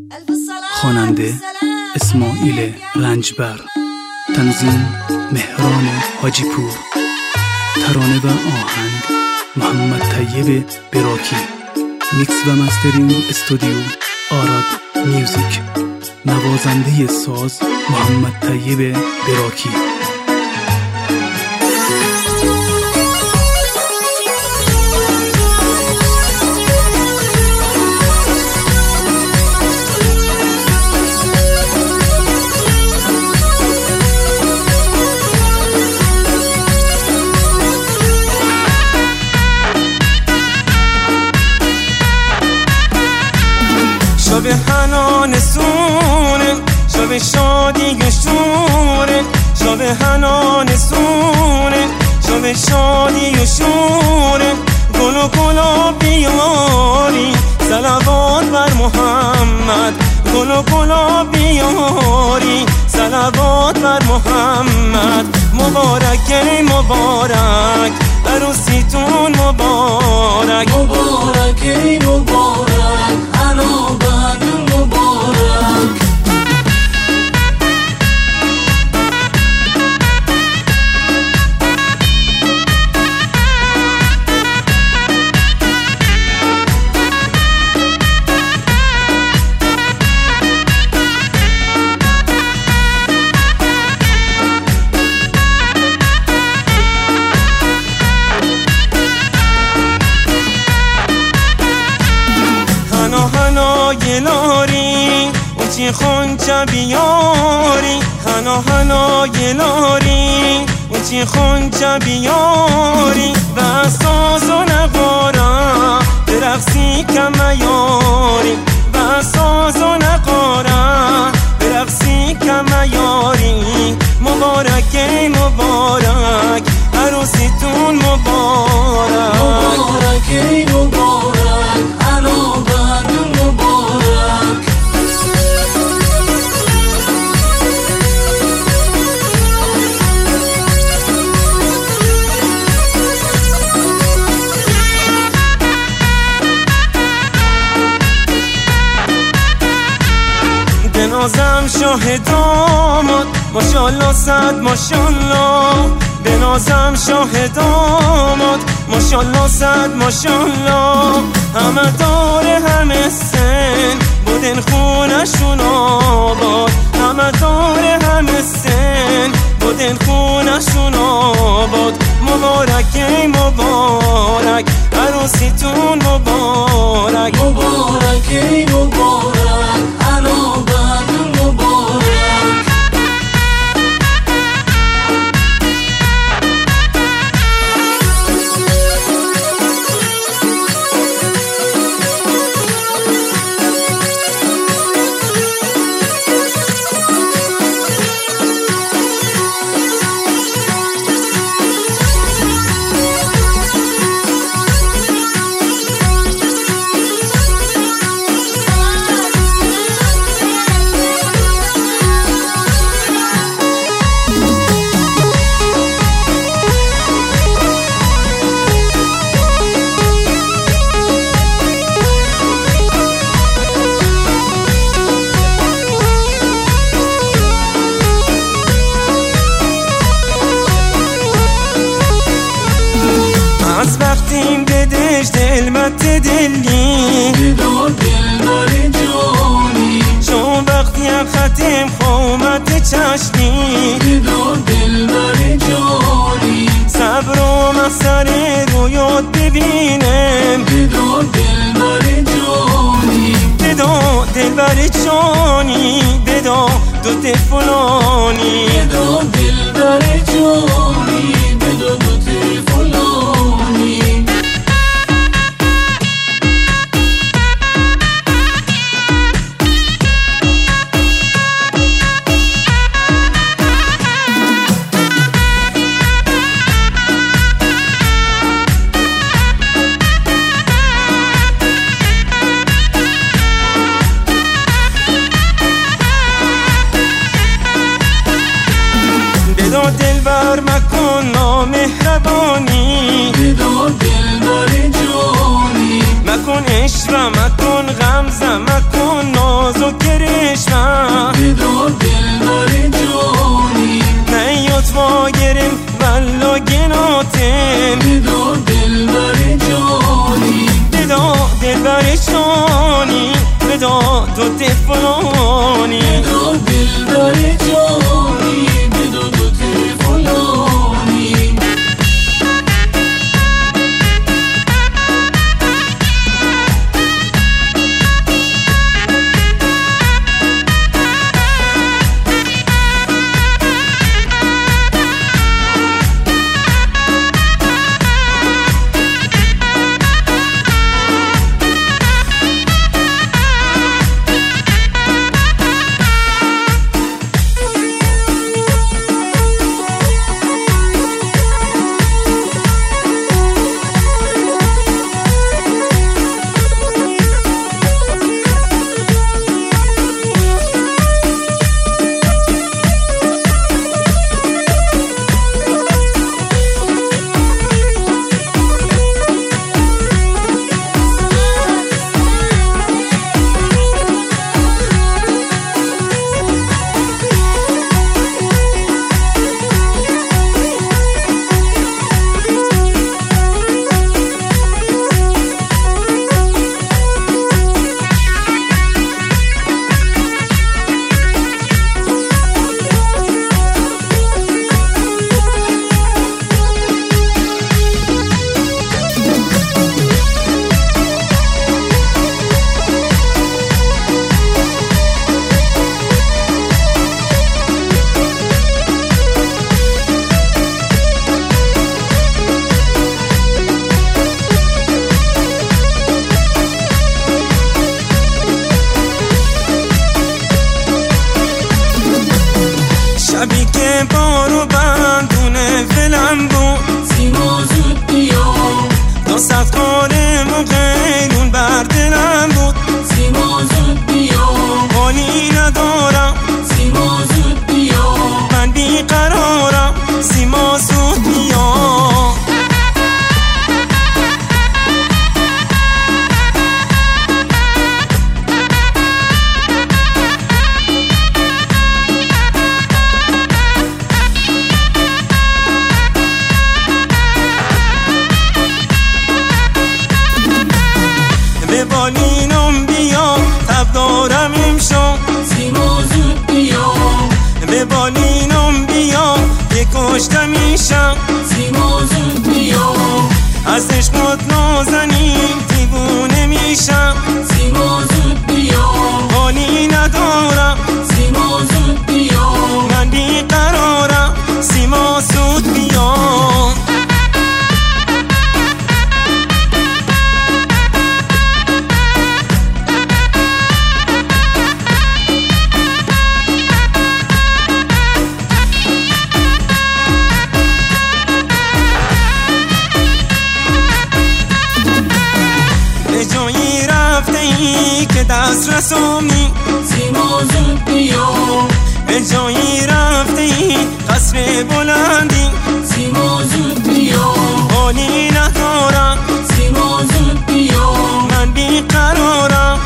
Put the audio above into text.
خواننده اسماعیل رنجبر، تنظیم مهران حاجی پور، ترانه و آهنگ محمد طیب براکی، میکس و مسترینگ استودیو آراد میوزیک، نوازنده ساز محمد طیب براکی. شب حنان سونه، شب شادی و شوره، شب حنان سونه، شب شادی و شوره، گل و گلاب بیاری صلوات بر محمد، گل و گلاب بیاری صلوات بر محمد. مبارک ای مبارک عروسیتون مبارک، مبارک ای مبارک عنابت مبارک. لاری اوچی خونچه بیاری، هنا هنا لاری اوچی خونچه بیاری، و ساز و نقارا برقصی کمیاری، و ساز و نقارا برقصی کمیاری. مبارک ای مبارک عروسیتون مبارک، مبارک ای مبارک عنابت مبارک. بنازم شاه داماد ماشالله صد ماشالله، بنازم شاه داماد ماشالله صد ماشالله. همه داره همه سن بودن خونشون آباد، همه داره همه سن بودن خونشون آباد. مبارک ای مبارک عروسیتون مبارک، مبارک ای مبارک عنابت مبارک. از وقتیم بدش دلمت دلی، بدار دلبر جانی، چون وقتی هم ختم خومت چشمی، بدار دلبر جانی، صبر و مسر رویات ببینم، بدار دلبر جانی، بدا دلبر جانی، بدا دوت فلانی، بدار دلبر جانی، بدا دوت فلانی. بدا دلبر مکن نامهربانی، بدا دلبر جانی، مکن عشق و مکن غمزه، مکن نازو کرشمه بدار دلبر جانی نیات ما گرم ولا گناتم بدار دلبر جانی بدا دلبر جانی بدا دو تفلانی بدار دلبر جانی بدا دو تفلانی شبی که بارو بندونه فلم بود سیما زود بیا تا سختارم و غیرون بر دلم بود سیما زود بیا حالی ندارم سیما زود بیا من بیقرارم سیما زود بیا به بالینم بیا تب دارم امشب سیما زود بیا به بالینم بیا که کشته میشم سیما زود بیا از عشقت نازنین دیوونه میشم سیما زود بیا حالی ندارم سیما زود بیا من بیقرارم سیما زود بیا به جایی رفته ای که دست رسومی سیما زود بیا به جایی رفته ای قصر بلندی سیما زود بیا حالی ندارم سیما زود بیا من بیقرارم